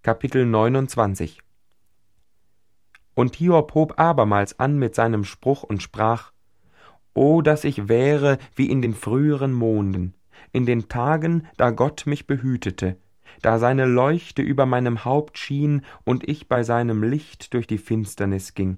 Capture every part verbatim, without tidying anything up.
Kapitel neunundzwanzig. Und Hiob hob abermals an mit seinem Spruch und sprach: »O, dass ich wäre wie in den früheren Monden, in den Tagen, da Gott mich behütete, da seine Leuchte über meinem Haupt schien und ich bei seinem Licht durch die Finsternis ging.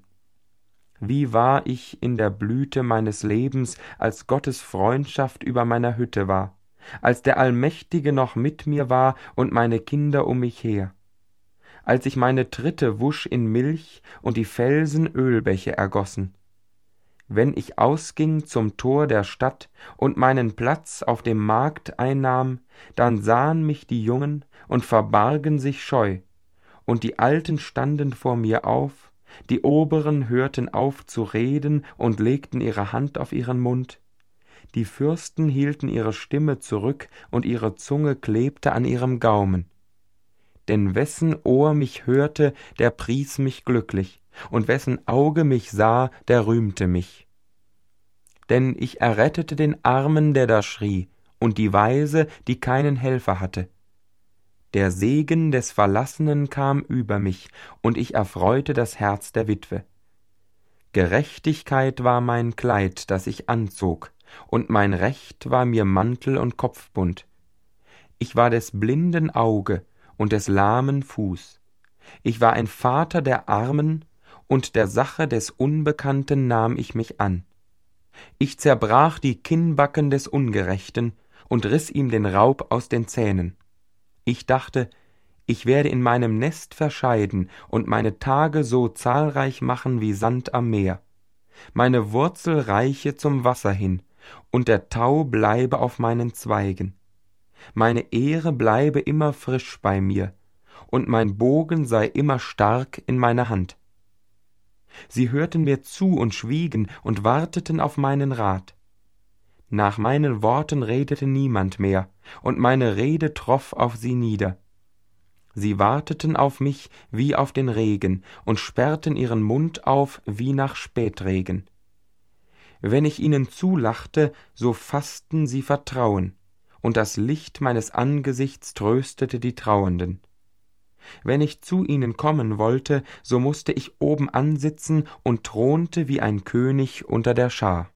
Wie war ich in der Blüte meines Lebens, als Gottes Freundschaft über meiner Hütte war, als der Allmächtige noch mit mir war und meine Kinder um mich her, als ich meine Tritte wusch in Milch und die Felsen Ölbäche ergossen. Wenn ich ausging zum Tor der Stadt und meinen Platz auf dem Markt einnahm, dann sahen mich die Jungen und verbargen sich scheu, und die Alten standen vor mir auf, die Oberen hörten auf zu reden und legten ihre Hand auf ihren Mund. Die Fürsten hielten ihre Stimme zurück und ihre Zunge klebte an ihrem Gaumen. Denn wessen Ohr mich hörte, der pries mich glücklich, und wessen Auge mich sah, der rühmte mich. Denn ich errettete den Armen, der da schrie, und die Waise, die keinen Helfer hatte. Der Segen des Verlassenen kam über mich, und ich erfreute das Herz der Witwe. Gerechtigkeit war mein Kleid, das ich anzog, und mein Recht war mir Mantel und Kopfbund. Ich war des Blinden Auge und des lahmen Fuß. Ich war ein Vater der Armen, und der Sache des Unbekannten nahm ich mich an. Ich zerbrach die Kinnbacken des Ungerechten und riss ihm den Raub aus den Zähnen. Ich dachte, ich werde in meinem Nest verscheiden und meine Tage so zahlreich machen wie Sand am Meer. Meine Wurzel reiche zum Wasser hin, und der Tau bleibe auf meinen Zweigen. Meine Ehre bleibe immer frisch bei mir, und mein Bogen sei immer stark in meiner Hand. Sie hörten mir zu und schwiegen und warteten auf meinen Rat. Nach meinen Worten redete niemand mehr, und meine Rede troff auf sie nieder. Sie warteten auf mich wie auf den Regen und sperrten ihren Mund auf wie nach Spätregen. Wenn ich ihnen zulachte, so fassten sie Vertrauen, und das Licht meines Angesichts tröstete die Trauenden. Wenn ich zu ihnen kommen wollte, so mußte ich oben ansitzen und thronte wie ein König unter der Schar.